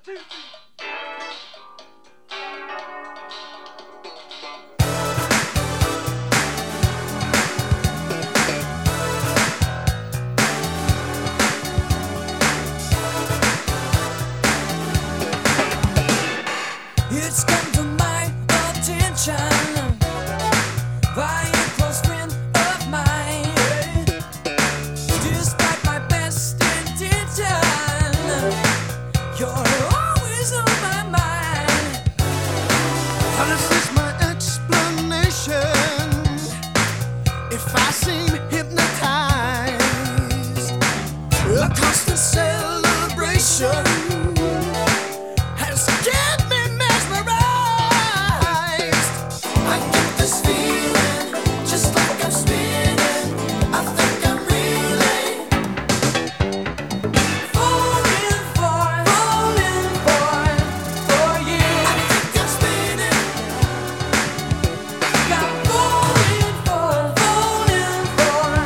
It's come to my attention by a close friend of mine. Despite my best intention, you're always on my mind. Well, this is my explanation. If I seem hypnotized, a constant celebration has kept me mesmerized. I get this feeling just like I'm spinning. I think I'm really Falling for you. I think I'm spinning. Got falling for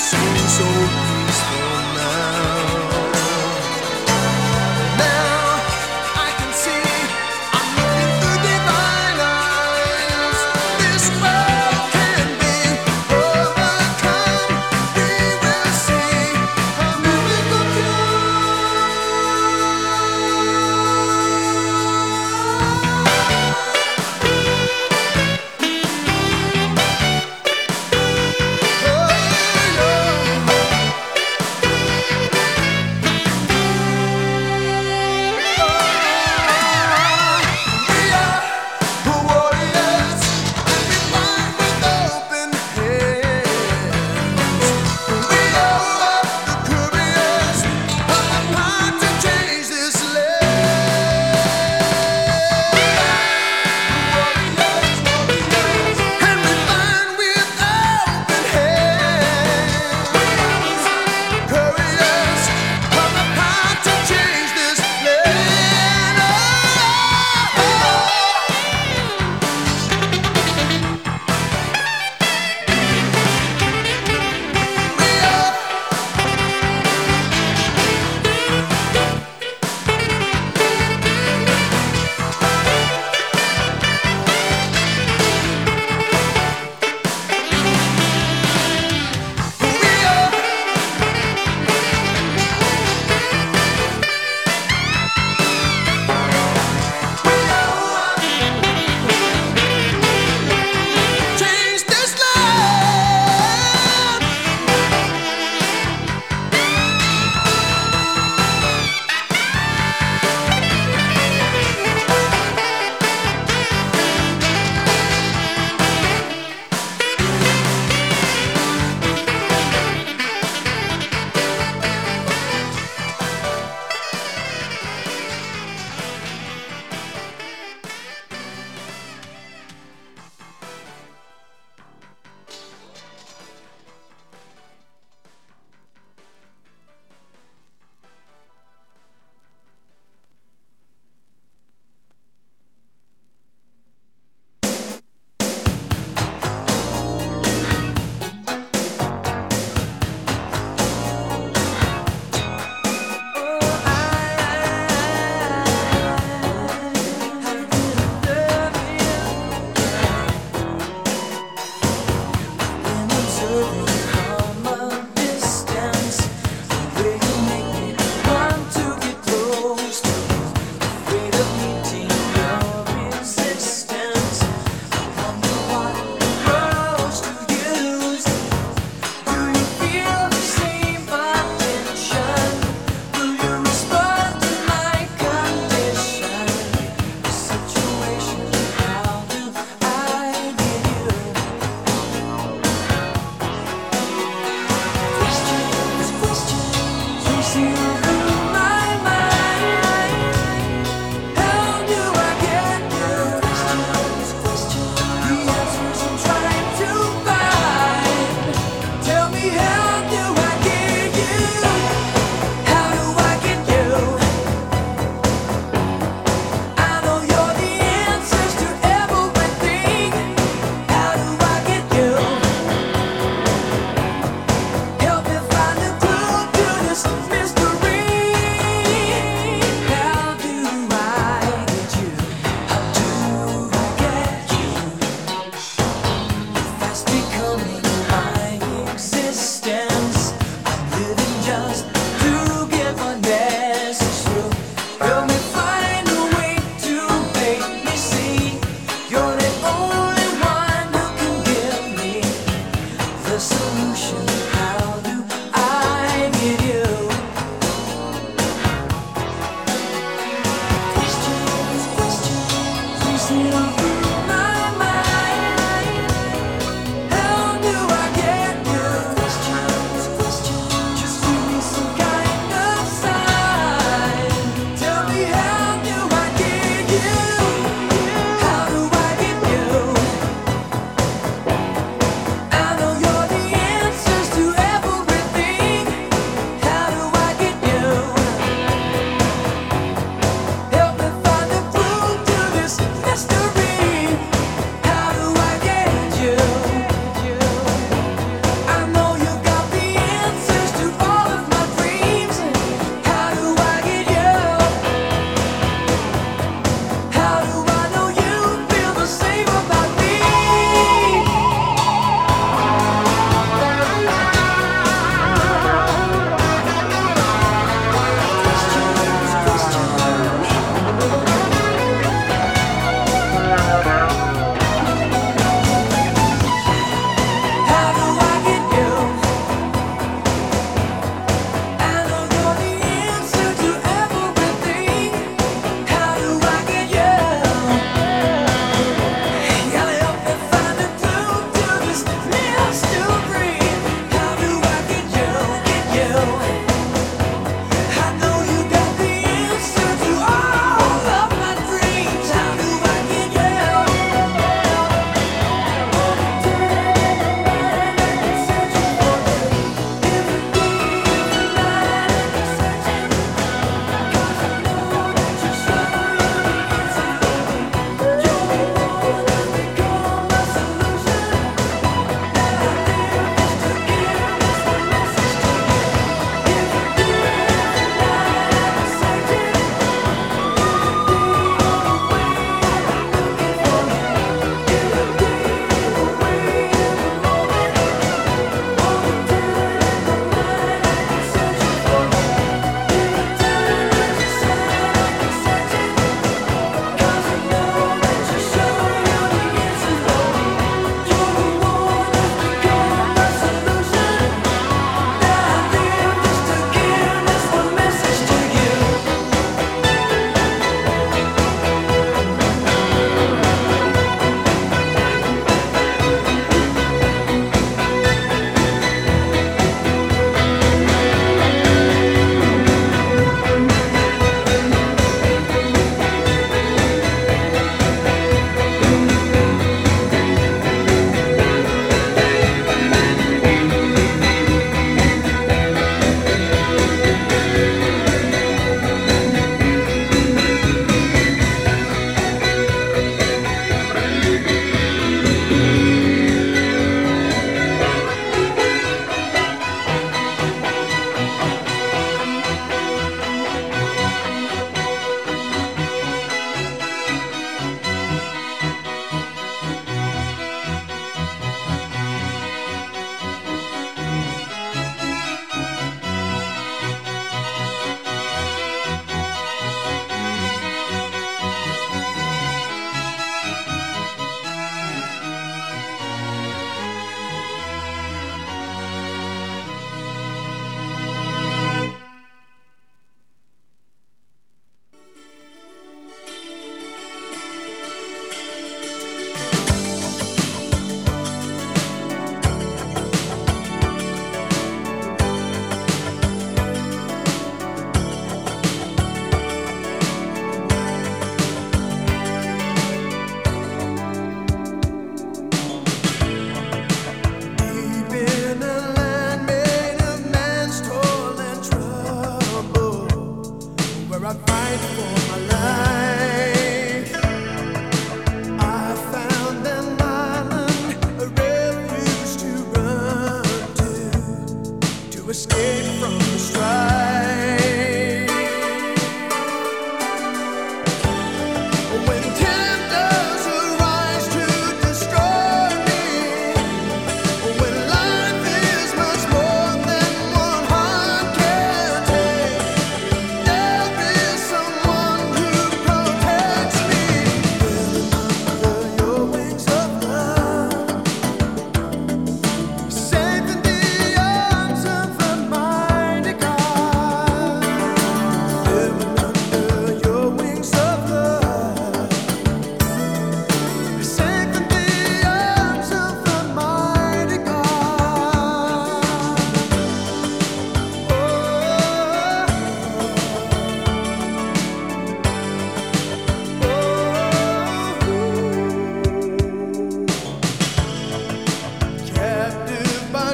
seems so peaceful now. Now I can see I'm looking through divine eyes. This world can be overcome. We will see a miracle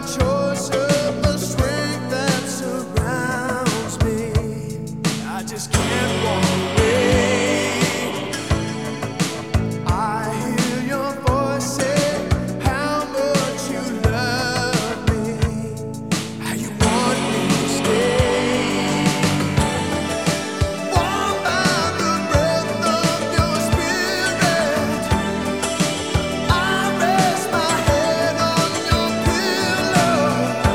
choice of the strength that surrounds me. I just can't walk away. I hear your voice say how much you love me, how you want me to stay. Warmed by the breath of your spirit, I rest my head on your pillow,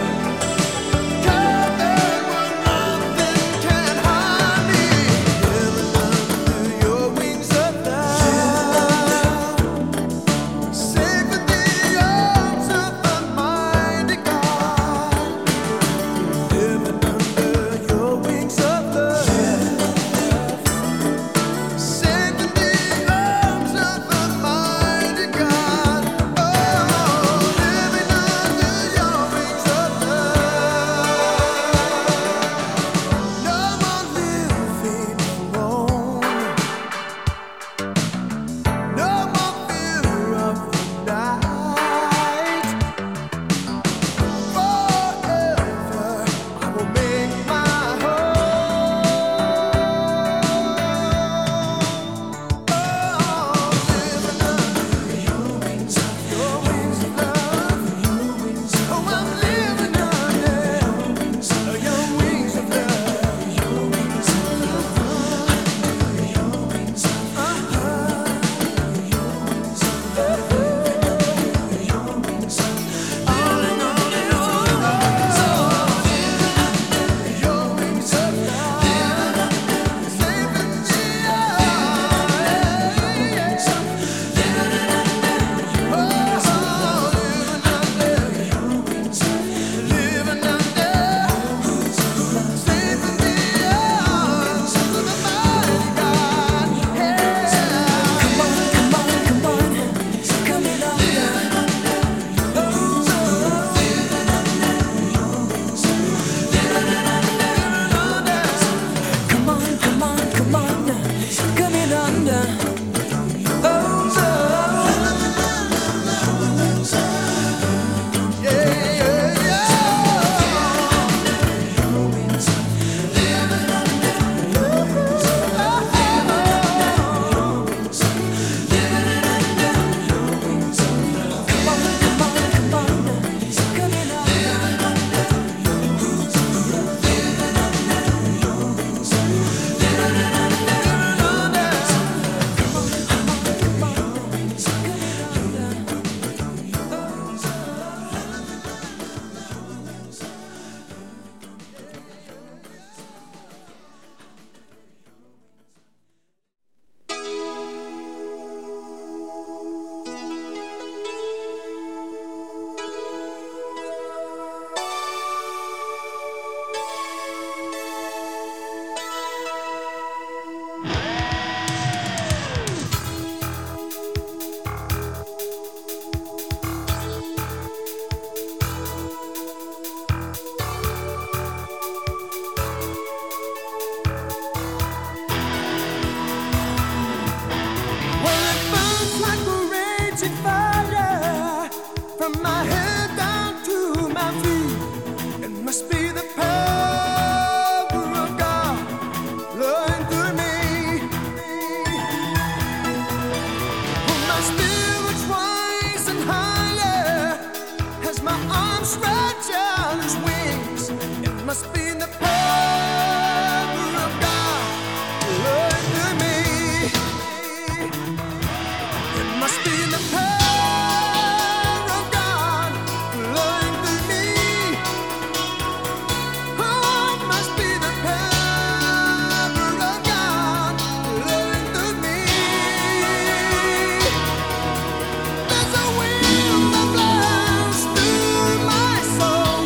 covered where nothing can harm me. Living under your wings of love, safe in the arms of the mighty God. Living under your wings of love, safe in the arms of the mighty God. Oh, living under your wings of love. No more living alone. No more fear of the night. Forever I will make my home. Oh, living under your wings of love. Oh, I'm living under your wings of love. Your wings of love. Your wings of love. All in all, in all, your wings of love, safe in the arms. Living under, safe in the arms of the mighty God. Come on, come on, come on, come it under. Come on, come on, come on, come it under. Well, it burns like a raging fire from my head down to my feet. It must be the power of God flowing through me. When my spirit's rising higher as my arms stretch out as wings, it must be the power of God flowing through me. It must be the power of God flowing through me. Oh, it must be the power of God flowing through me. There's a wind that blows through my soul.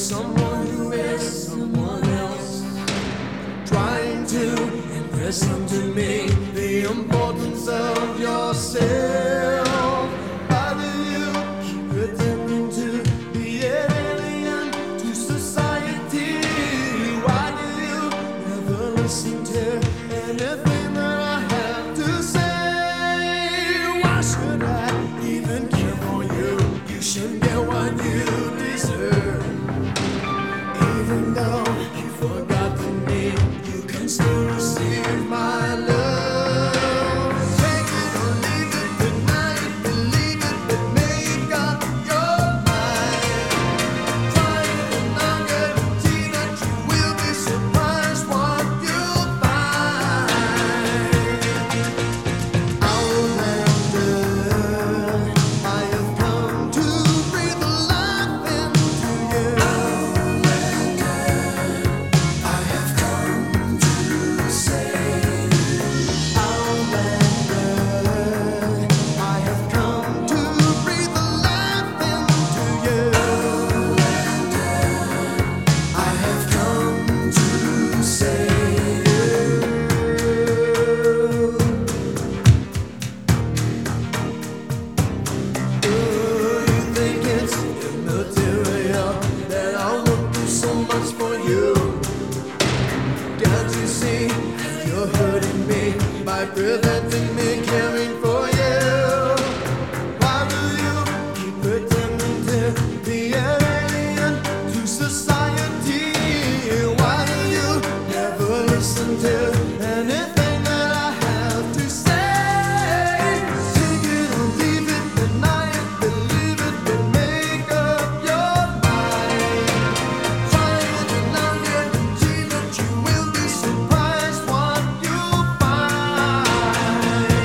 someone who is someone else, trying to impress onto me the importance of yourself. Why do you keep pretending to be an alien to society? Why do you never listen to anything that I have to say? Why should I even care for you? You should get what you deserve. Even though you've forgotten me, you can still receive my love. Take it or leave it, deny it, believe it, but make up your mind. Try it and I'll guarantee that you will be surprised what you'll find. Outlander, I have come to breathe life into you. Outlander, I have come to save. Outlander, I have come to breathe life into you. Outlander, I have come to save you. You think it's immaterial that I would do so much for you? Can't you see you're hurting me by preventing me caring for you? Why do you keep pretending to be an alien to society? Why do you never listen to anything that I have to say? Take it or leave it, deny it, believe it, but make up your mind. Try it and I'll guarantee that you will be surprised what you'll find.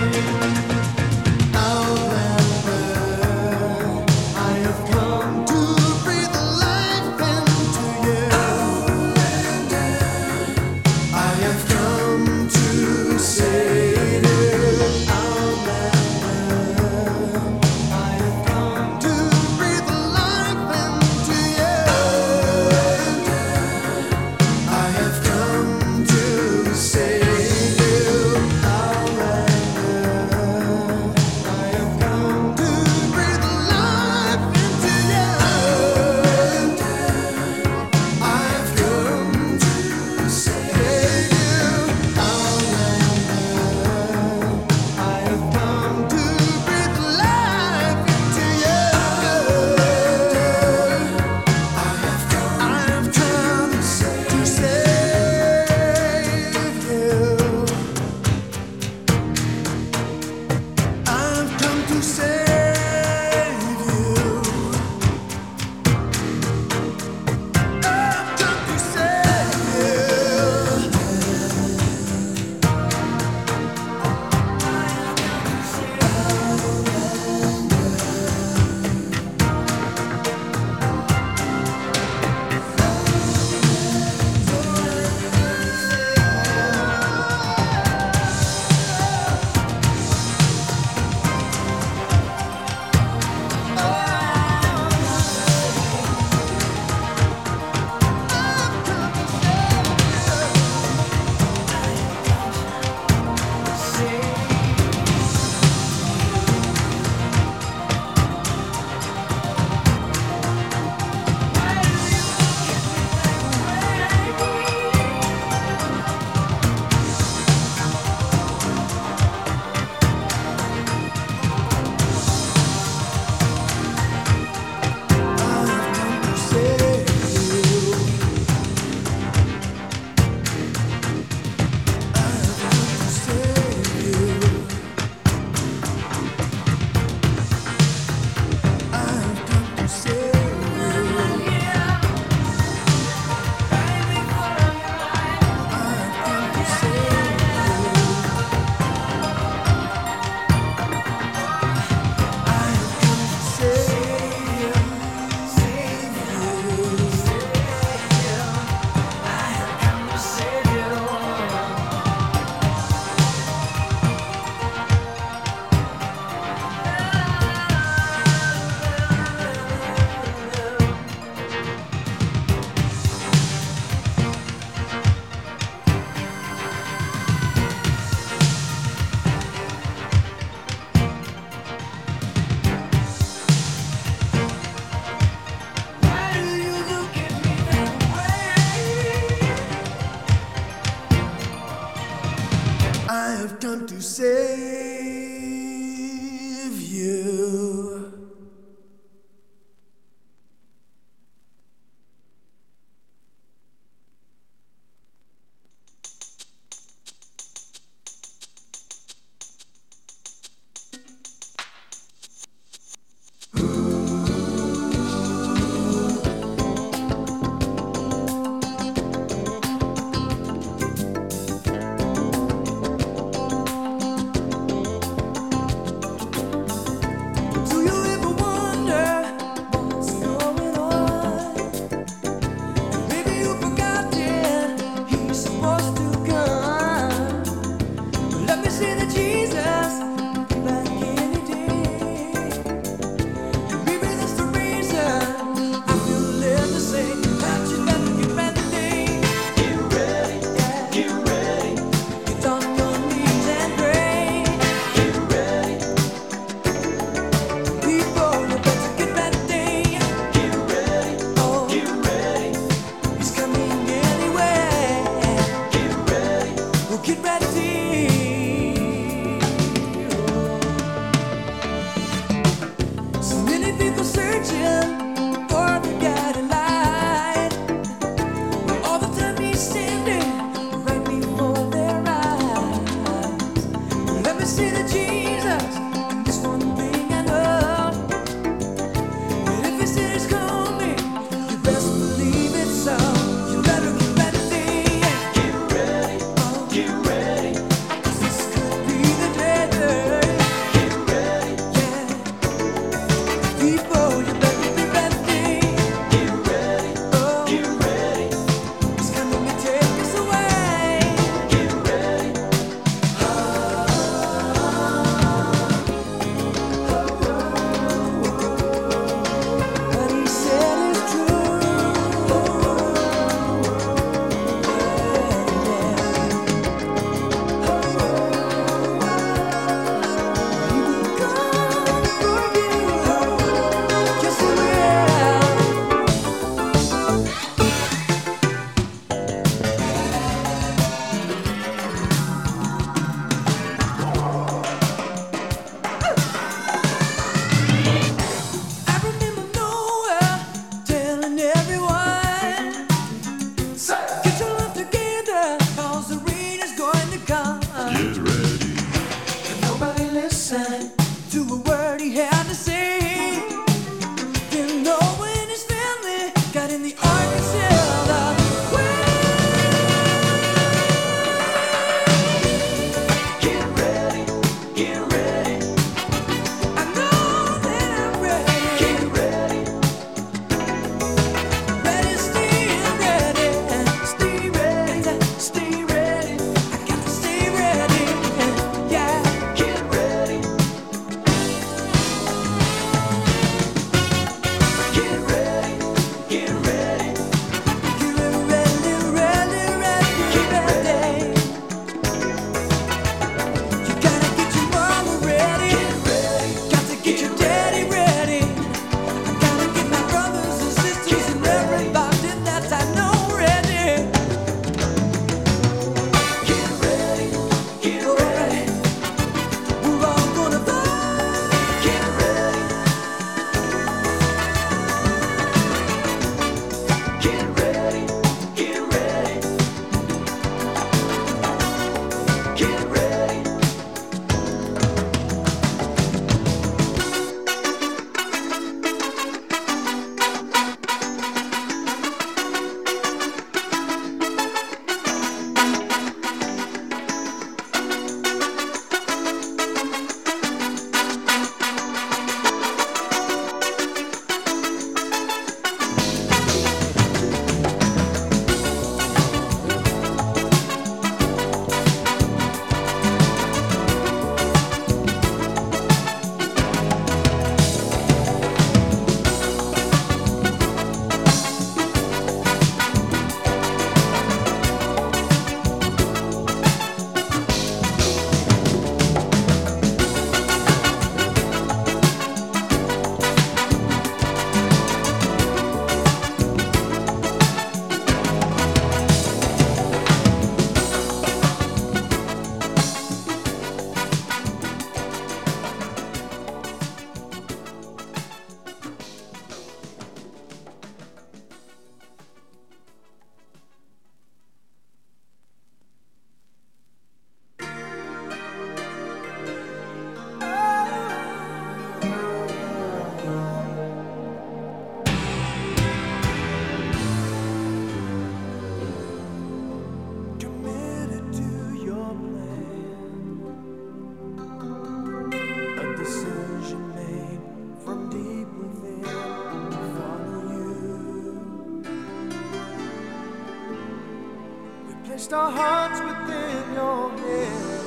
placed our hearts within your hands.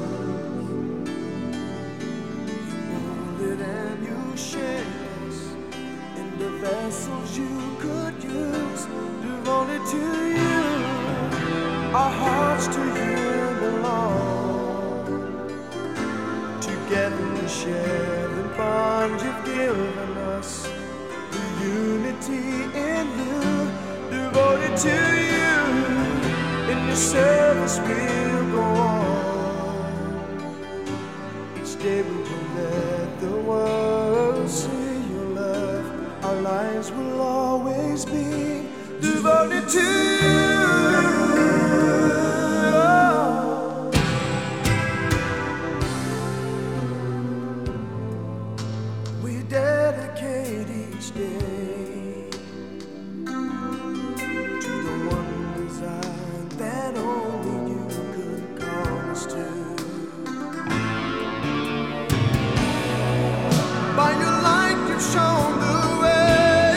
You molded and you shaped us into vessels you could use, devoted to you. Our hearts to you belong. Together we share the bond you've given us, the unity in you, devoted to you. In your service we'll go on. Each day we will let the world see your love. Our lives will always be devoted to you. We dedicate each day to the one design that only you could call us to. By your light you've shown the way,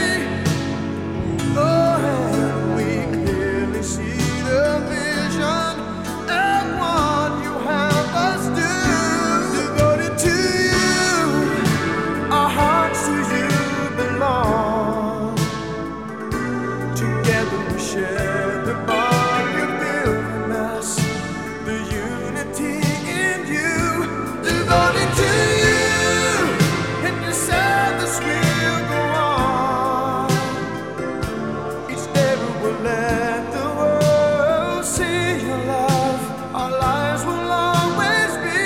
oh, and we clearly see the vision of what you have us do. Devoted to you, our hearts to you belong. Together we share the bond you've given us, the unity in you, devoted to you. In your service we'll go on. Each day we will let the world see your love. Our lives will always be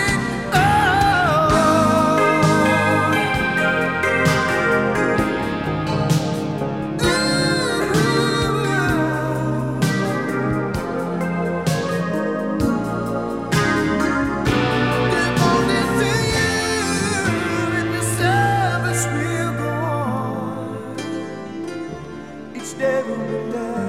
devoted to you. In your service we'll go on. Each day we will let